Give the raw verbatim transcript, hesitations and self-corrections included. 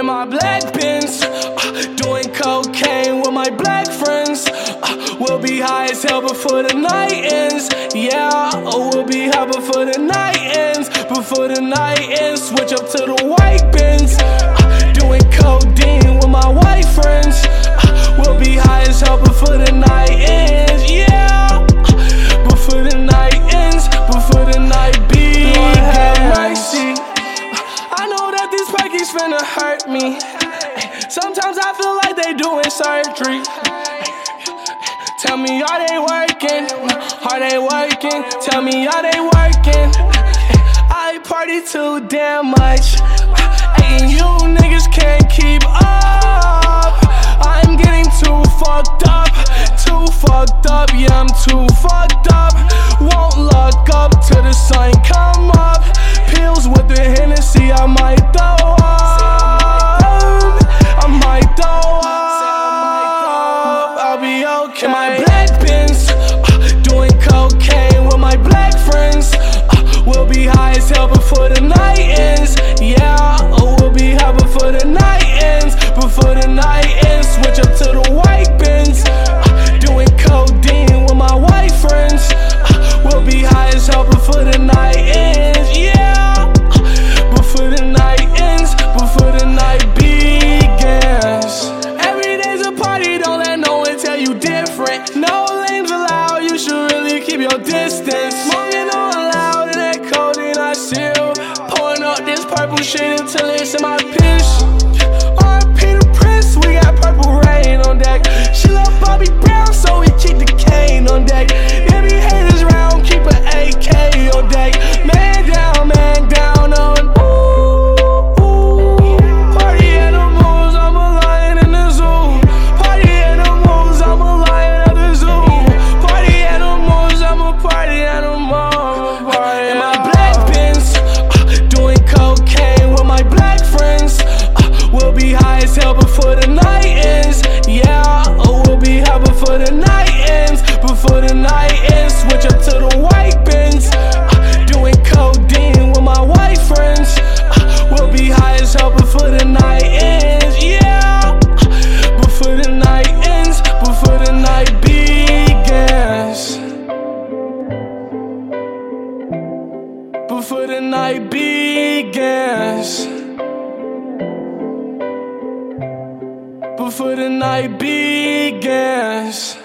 in my black Benz, uh, doing cocaine with my black friends. uh, We'll be high as hell before the night ends. Yeah, oh, we'll be high before the night ends. Before the night ends, switch up to the white Benz, uh, doing codeine with my white friends. uh, We'll be high as hell before the night ends. Yeah, uh, before the night ends, before the night begins. Lord have mercy, uh, I know that these Perkies finna hurt me. Sometimes I feel like they doing surgery. Tell me, are they working? Are they working? Tell me, are they working? I party too damn much, and you niggas can't keep up. I'm getting too fucked up, too fucked up. Yeah, I'm too fucked up. Won't look up till the sun come up. Pills with the Hennessy, I might throw up. I might throw up. I'll be okay. In my black Benz, uh, doing cocaine with my black friends. uh, We'll be high as hell before the night ends. Yeah, oh, we'll be high before the night ends. Before the night ends, switch up to the white Benz, uh, doing codeine with my white friends. uh, We'll be high as hell before the night ends. Yeah, uh, before the night ends, before the night begins. Every day's a party, don't let no one tell you different. No lames allowed, you should really keep your distance. Smoking on loud and that codeine I seal. Pouring up this purple shit until it's in my piss. R I P the Prince, we got purple rain on deck. She love Bobby Brown, so we keep the cane on deck. If you haters round, keep an A K on deck. Man down, man down on. Ooh, ooh. Party animals, I'm a lion in the zoo. Party animals, I'm a lion at the zoo. Party animals, I'm a party animal. I'm a party in my black Benz, uh, doing cocaine with my black friends. uh, We'll be high as hell before the night ends. Yeah, oh, we'll be high before the night ends. Before the night ends, switch up to the white Benz, uh, doing codeine with my white friends. uh, We'll be high as hell before the night ends. Yeah, uh, before the night ends, before the night begins. Before the night begins. Before the night begins.